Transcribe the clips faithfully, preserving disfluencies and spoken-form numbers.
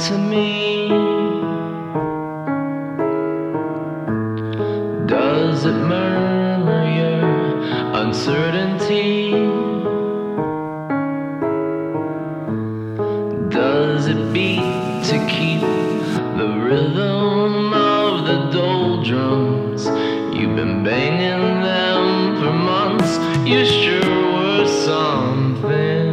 to me? Does it murmur your uncertainty? Does it beat to keep the rhythm of the doldrums? You've been banging them for months. You sure were something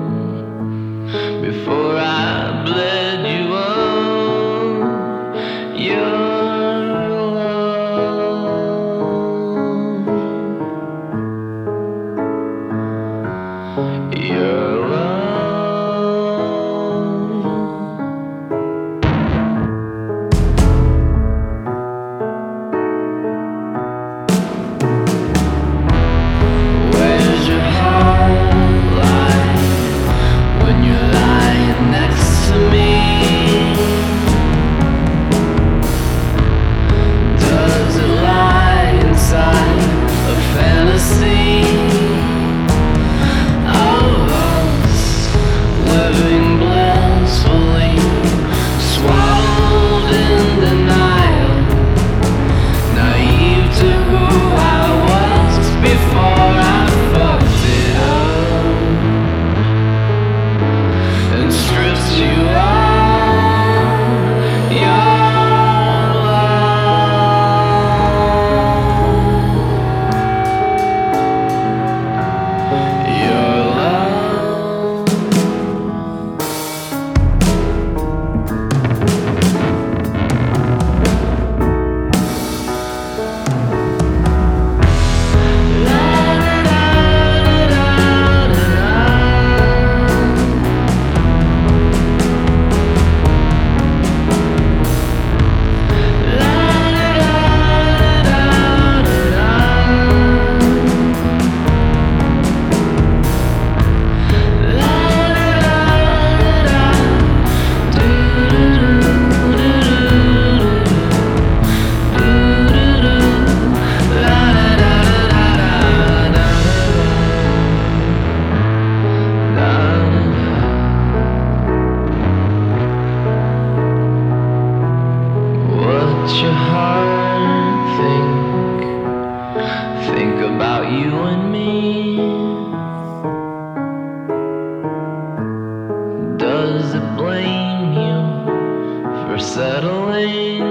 before I bled you up. Your love, your love. What's your heart think? Think about you and me. Does it blame you for settling?